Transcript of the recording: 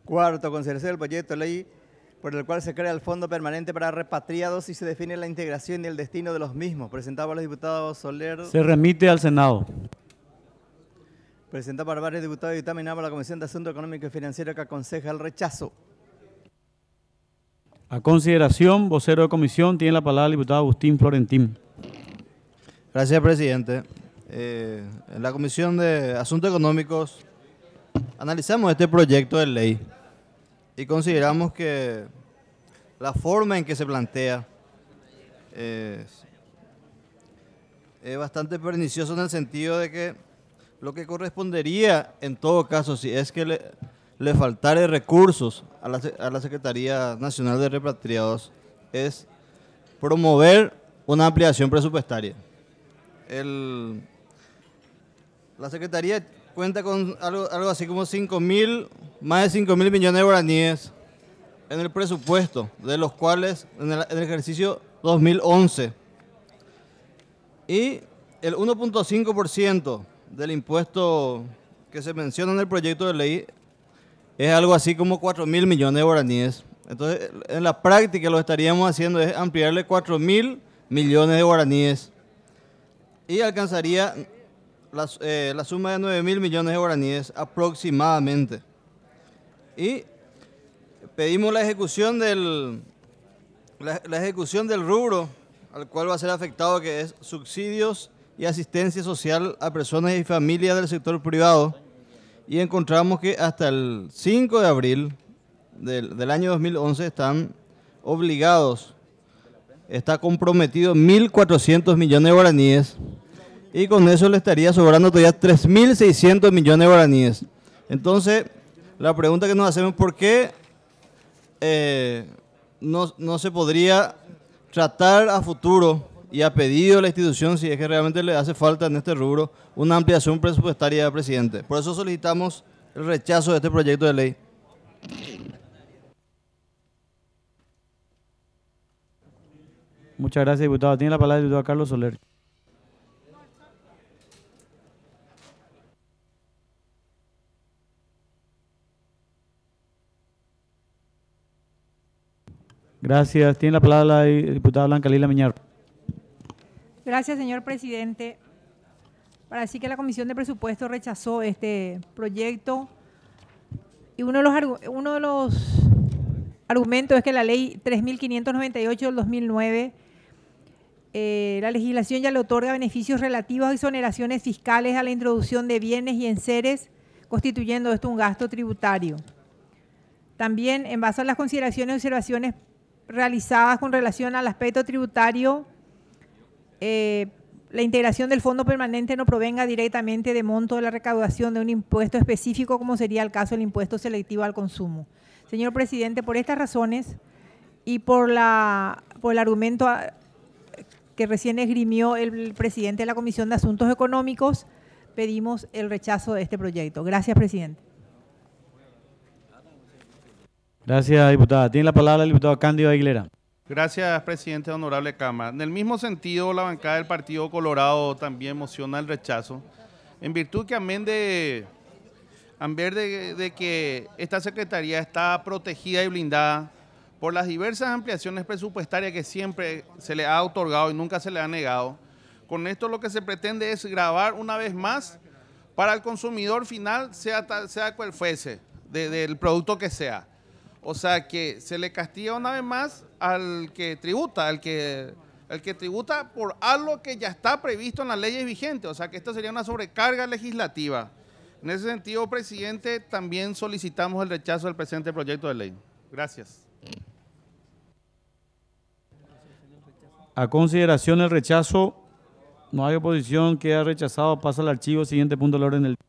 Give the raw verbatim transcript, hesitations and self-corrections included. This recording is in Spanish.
Cuarto, consideración del proyecto de ley por el cual se crea el Fondo Permanente para Repatriados y se define la integración y el destino de los mismos. Presentado por los diputados Soler. Se remite al Senado. Presentado por varios diputados y dictaminado por la Comisión de Asuntos Económicos y Financieros, que aconseja el rechazo. A consideración, vocero de comisión, tiene la palabra el diputado Agustín Florentín. Gracias, presidente. Eh, en la Comisión de Asuntos Económicos analizamos este proyecto de ley y consideramos que la forma en que se plantea es, es bastante pernicioso en el sentido de que lo que correspondería en todo caso, si es que le, le faltare recursos a la, a la Secretaría Nacional de Repatriados, es promover una ampliación presupuestaria. El, la Secretaría cuenta con algo, algo así como cinco mil, más de cinco mil millones de guaraníes en el presupuesto, de los cuales en el, en el ejercicio dos mil once. Y el uno punto cinco por ciento del impuesto que se menciona en el proyecto de ley es algo así como cuatro mil millones de guaraníes. Entonces, en la práctica lo que estaríamos haciendo es ampliarle cuatro mil millones de guaraníes y alcanzaría la, eh, la suma de nueve mil millones de guaraníes aproximadamente. Y pedimos la ejecución del, la, la ejecución del rubro al cual va a ser afectado, que es subsidios y asistencia social a personas y familias del sector privado. Y encontramos que hasta el cinco de abril del, del año dos mil once están obligados, está comprometido mil cuatrocientos millones de guaraníes y con eso le estaría sobrando todavía tres mil seiscientos millones de guaraníes. Entonces, la pregunta que nos hacemos es por qué eh, no, no se podría tratar a futuro y a pedido de la institución, si es que realmente le hace falta en este rubro, una ampliación presupuestaria, presidente. Por eso solicitamos el rechazo de este proyecto de ley. Muchas gracias, diputado. Tiene la palabra el diputado Carlos Soler. Gracias. Tiene la palabra la diputada Blanca Lila Miñar. Gracias, señor presidente. Para decir que la Comisión de Presupuestos rechazó este proyecto y uno de los, uno de los argumentos es que la ley tres mil quinientos noventa y ocho del dos mil nueve, eh, la legislación ya le otorga beneficios relativos a exoneraciones fiscales a la introducción de bienes y enseres, constituyendo esto un gasto tributario. También, en base a las consideraciones y observaciones realizadas con relación al aspecto tributario, eh, la integración del fondo permanente no provenga directamente de monto de la recaudación de un impuesto específico, como sería el caso del impuesto selectivo al consumo. Señor presidente, por estas razones y por, la, por el argumento que recién esgrimió el presidente de la Comisión de Asuntos Económicos, pedimos el rechazo de este proyecto. Gracias, presidente. Gracias, diputada. Tiene la palabra el diputado Cándido Aguilera. Gracias, presidente, honorable Cámara. En el mismo sentido, la bancada del Partido Colorado también mociona el rechazo, en virtud que amén de, amén de, de que esta Secretaría está protegida y blindada por las diversas ampliaciones presupuestarias que siempre se le ha otorgado y nunca se le ha negado. Con esto lo que se pretende es gravar una vez más para el consumidor final, sea, sea cual fuese, de, del producto que sea. O sea que se le castiga una vez más al que tributa, al que, al que tributa por algo que ya está previsto en las leyes vigentes. O sea que esto sería una sobrecarga legislativa. En ese sentido, presidente, también solicitamos el rechazo del presente proyecto de ley. Gracias. A consideración del rechazo, no hay oposición, queda rechazado, pasa al archivo, siguiente punto del orden del día.